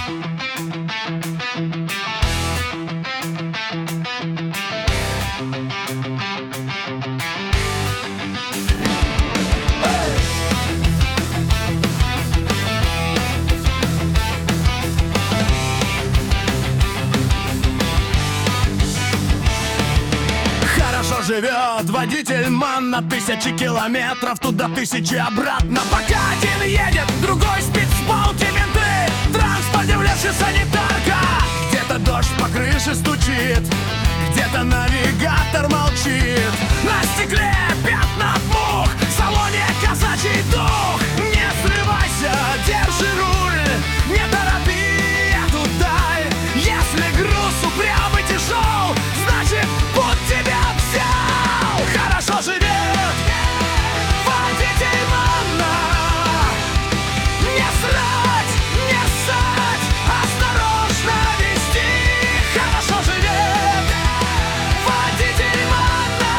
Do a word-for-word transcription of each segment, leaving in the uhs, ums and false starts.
Живет водитель-ман на тысячи километров туда, тысячи обратно. Пока один едет, другой спит с полки менты. В транспорте влезшая санитарка. Где-то дождь по крыше стучит, где-то навигатор молчит. На стекле пятна мух, в салоне казачий дух. Не срывайся, держи руль, не торопи эту даль. Если груз упрямый тяжел, значит путь тебя взял. Хорошо живет водитель манна. Не срать, не ссать, осторожно вести. Хорошо живет водитель манна.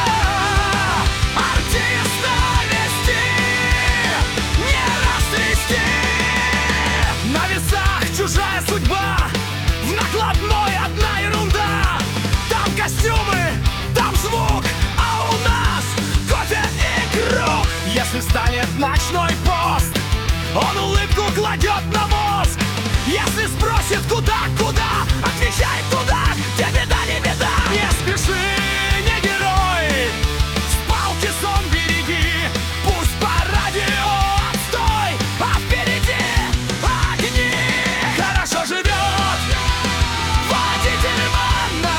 Артиста вести, не растрясти. На весах чужая судьба, в накладной одна ерунда. Там костюмы, там звук, а у нас кофе и круг. Если станет ночной пост, он улыбку кладет на мозг. Если спросит куда, куда, отвечай туда, где беда, не беда. Не спеши, не герой, с палки сон береги. Пусть по радио отстой, а впереди огни. Хорошо живет водитель манна.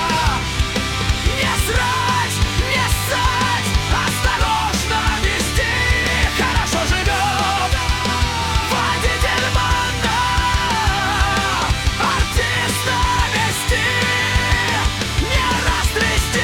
Не срать, не ссать, осторожно вести. Хорошо живет водитель манна. Артиста вести, не растрясти.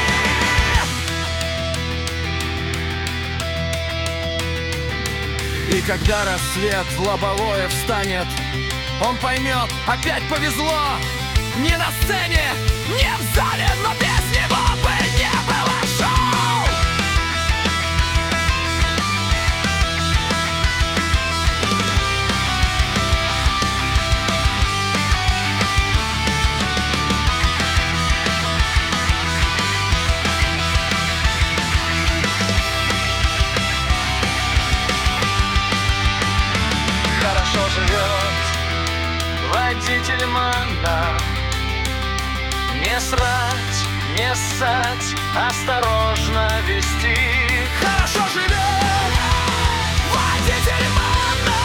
И когда рассвет в лобовое встанет, он поймет, опять повезло. Не на сцене, не в зале, но без него бы не было шоу. Хорошо живет водитель манна. Не срать, не ссать, осторожно вести. Хорошо живет водитель манна.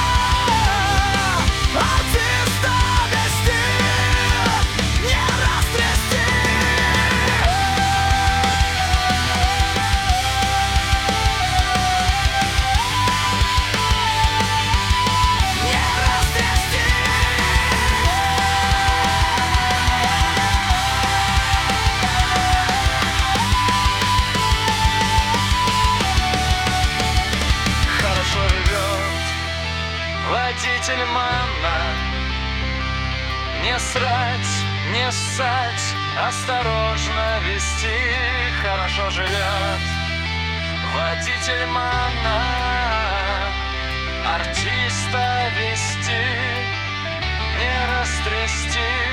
Артиста вести, не растрясти. Не растрясти. Хорошо живет водитель манна. Не срать, не ссать, осторожно вести. Хорошо живет водитель манна. Артиста вести, не растрясти.